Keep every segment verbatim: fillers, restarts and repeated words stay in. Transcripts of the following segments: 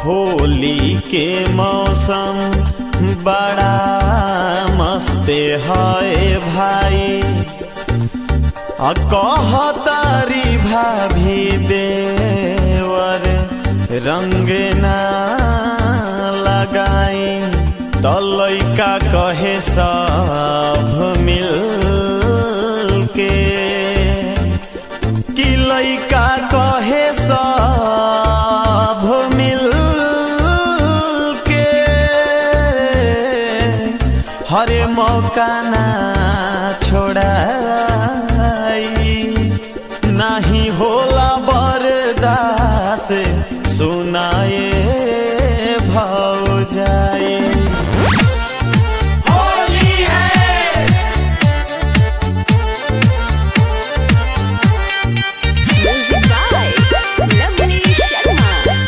होली के मौसम बड़ा मस्त है भाई, कहतारी भाभी देवर रंग ना लगाई, तो लइका कहे सब मिल के, कि लइका कहे सब मिल के, हरे मौका ना छोड़ाई, नहीं होला बर्दाश्त सुनाए भौजाई। होली है म्यूजिक बाय लवली शर्मा।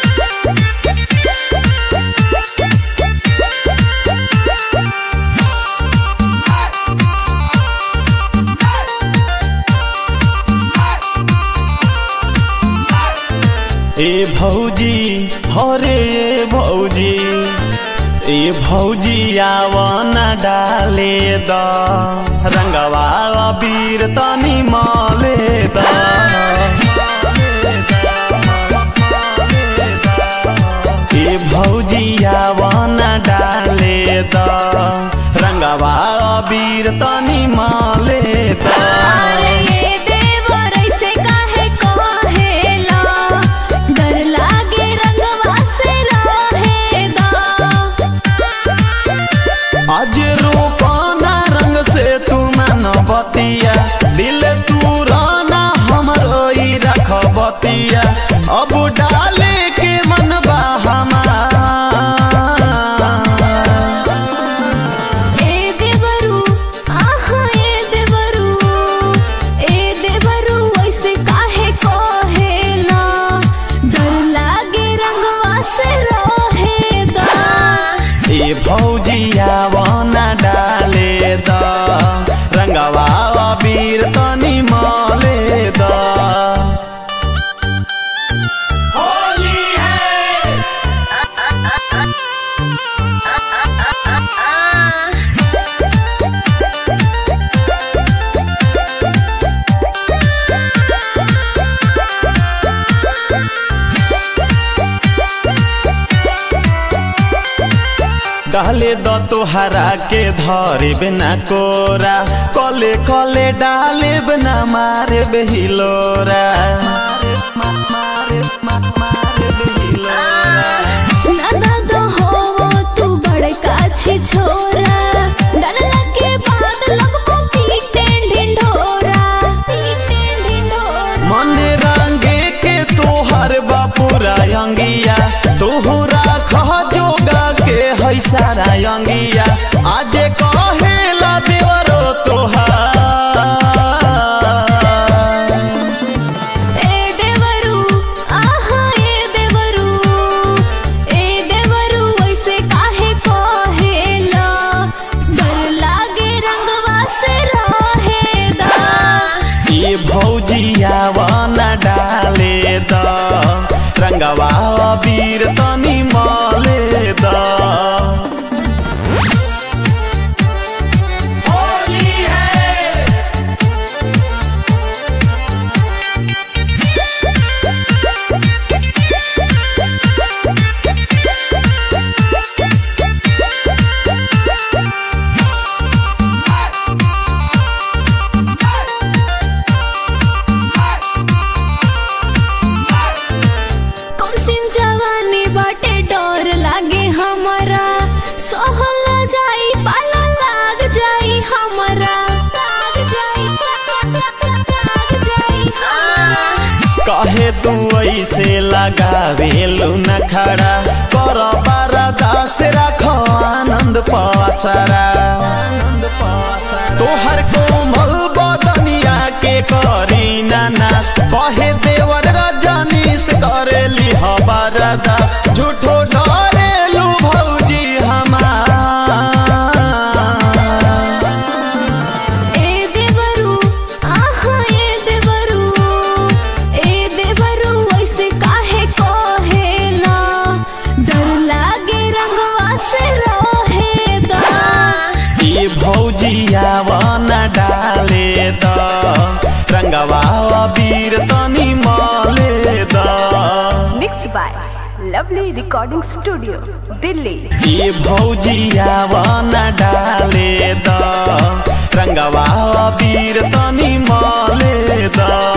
ए भौजी हरे ए भौजी, ए भौजी आवना डाले द रंगवा अबीर तनी मले द, ए भौजी आवना डाले द रंगवा अबीर तनी मले द। अरे ये देवर ऐसे काहे कहेला, डर लागे रंगवा से रहेदा। आज रूपाना रंग से तू मन बतिया, दिल तू राना हमरो ई रख बतिया, अब डाले के मन बा हमार। ए देवरू आहा ए देवरू, ए देवरू ऐसे काहे कहेला, डर लागे रंगवा से रहेदा। ए भौजी आवना डाले द रंगवा अबीर तनी मले द। होली है डाले द तोहरा के धरे बिना कोरा, कले कले डाले बिना मारे बेहिलोरा। ननद हो तू बड़का छी छोरा, डरला के बाद लगबो पीटे ढिंढोरा, पीटे ढिंढोरा। मन रंगे के तोहर बापुरा अंगिया, तोहरा खह जोगा के है सारा अंगिया, आज कहेला देवरो तोहार। ए देवरू आहा ए देवरू, ए देवरू ऐसे काहे कहेला, डर लागे रंगवा से रहेदा। ये भौजी आवना डाले द रंगवा अबीर तनी मले द। होली है कौन सिन जवानी बाटे डर लागे हमरा, सोहल जाई पाला लाग जाई हमरा, लाग जाई लाग जाई हमरा। कहे तू ऐसे लगावेलू न खड़ा, कर बारा दास रखो आनंद पासरा। तोहर कोमल बदनिया के करी नास, कहे देवर रजनीश करेली हबरदास, झूठो डरेलू भौजी हमार। ए देवरू आहा ए देवरू, ए देवरू ऐसे काहे कहेला, द रंगवा अबीर तनी मले द। Mix by Lovely recording studio Delhi. ये भौजिया न डाले द रंगवा अबीर तनी मले द।